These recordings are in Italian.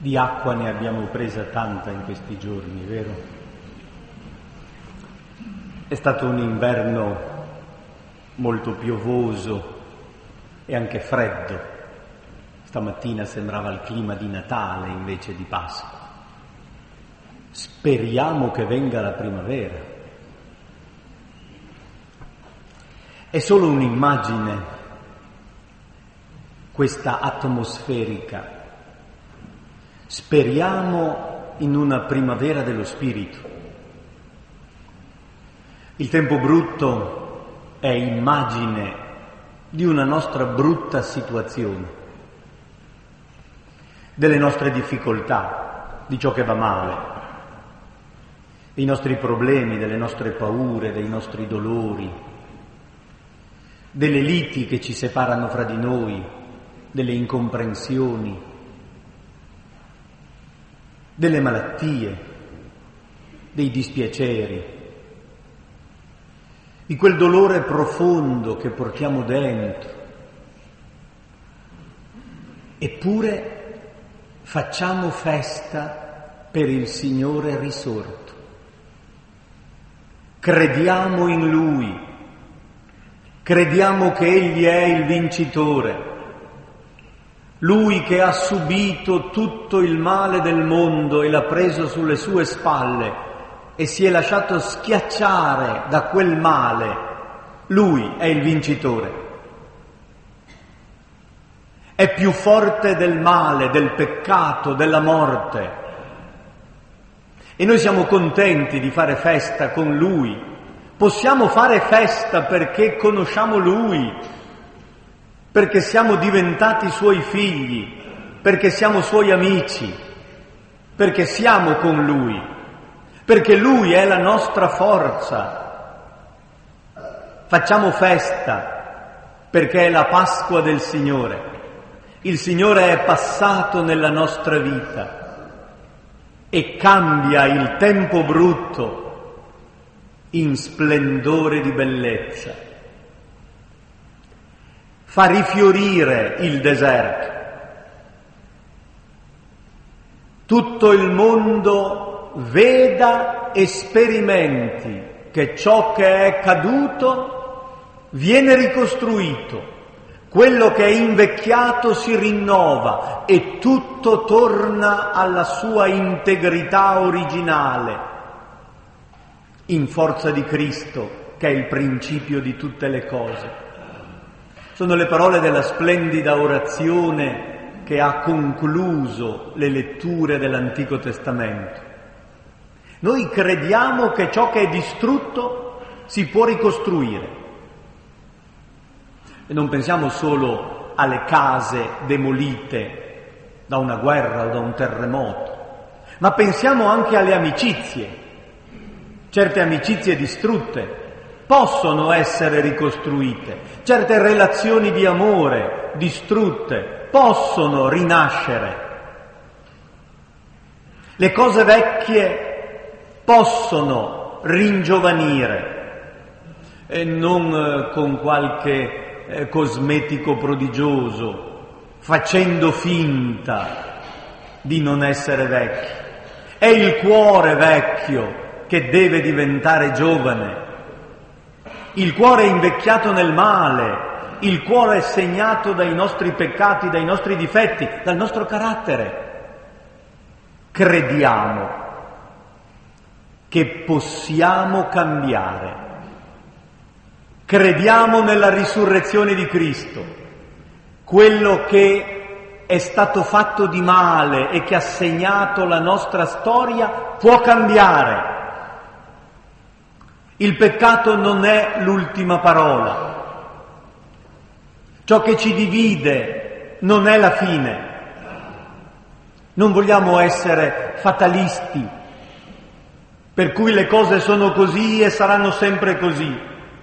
Di acqua ne abbiamo presa tanta in questi giorni, vero? È stato un inverno molto piovoso e anche freddo. Stamattina sembrava il clima di Natale invece di Pasqua. Speriamo che venga la primavera. È solo un'immagine, questa atmosferica. Speriamo in una primavera dello spirito. Il tempo brutto è immagine di una nostra brutta situazione, delle nostre difficoltà, di ciò che va male, dei nostri problemi, delle nostre paure, dei nostri dolori, delle liti che ci separano fra di noi, delle incomprensioni, delle malattie, dei dispiaceri, di quel dolore profondo che portiamo dentro. Eppure facciamo festa per il Signore risorto. Crediamo in Lui, crediamo che Egli è il vincitore. Lui che ha subito tutto il male del mondo e l'ha preso sulle sue spalle e si è lasciato schiacciare da quel male, Lui è il vincitore. È più forte del male, del peccato, della morte. E noi siamo contenti di fare festa con Lui. Possiamo fare festa perché conosciamo Lui, perché siamo diventati Suoi figli, perché siamo Suoi amici, perché siamo con Lui, perché Lui è la nostra forza. Facciamo festa perché è la Pasqua del Signore. Il Signore è passato nella nostra vita e cambia il tempo brutto in splendore di bellezza. Fa rifiorire il deserto. Tutto il mondo veda e sperimenti che ciò che è caduto viene ricostruito, quello che è invecchiato si rinnova e tutto torna alla sua integrità originale, in forza di Cristo, che è il principio di tutte le cose. Sono le parole della splendida orazione che ha concluso le letture dell'Antico Testamento. Noi crediamo che ciò che è distrutto si può ricostruire. E non pensiamo solo alle case demolite da una guerra o da un terremoto, ma pensiamo anche alle amicizie. Certe amicizie distrutte possono essere ricostruite, certe relazioni di amore distrutte possono rinascere. Le cose vecchie possono ringiovanire e non con qualche cosmetico prodigioso, facendo finta di non essere vecchi. È il cuore vecchio che deve diventare giovane. Il cuore è invecchiato nel male, il cuore è segnato dai nostri peccati, dai nostri difetti, dal nostro carattere. Crediamo che possiamo cambiare. Crediamo nella risurrezione di Cristo. Quello che è stato fatto di male e che ha segnato la nostra storia può cambiare. Il peccato non è l'ultima parola. Ciò che ci divide non è la fine. Non vogliamo essere fatalisti, per cui le cose sono così e saranno sempre così.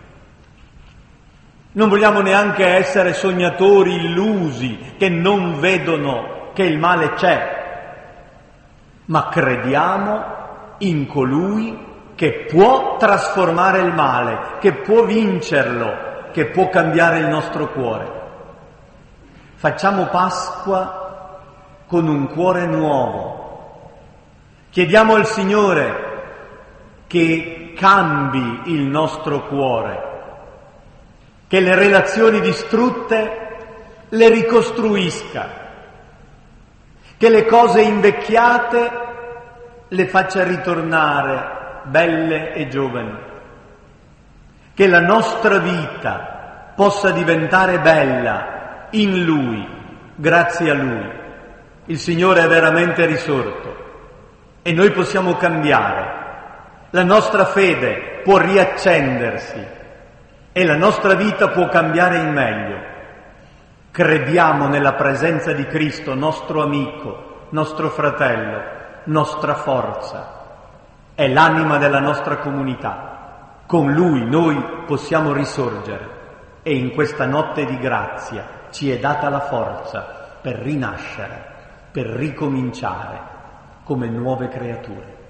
Non vogliamo neanche essere sognatori illusi che non vedono che il male c'è, ma crediamo in colui che può trasformare il male, che può vincerlo, che può cambiare il nostro cuore. Facciamo Pasqua con un cuore nuovo. Chiediamo al Signore che cambi il nostro cuore, che le relazioni distrutte le ricostruisca, che le cose invecchiate le faccia ritornare belle e giovani, che la nostra vita possa diventare bella in Lui, grazie a Lui. Il Signore è veramente risorto e noi possiamo cambiare. La nostra fede può riaccendersi e la nostra vita può cambiare in meglio. Crediamo nella presenza di Cristo, nostro amico, nostro fratello, nostra forza. È l'anima della nostra comunità. Con Lui noi possiamo risorgere e in questa notte di grazia ci è data la forza per rinascere, per ricominciare come nuove creature.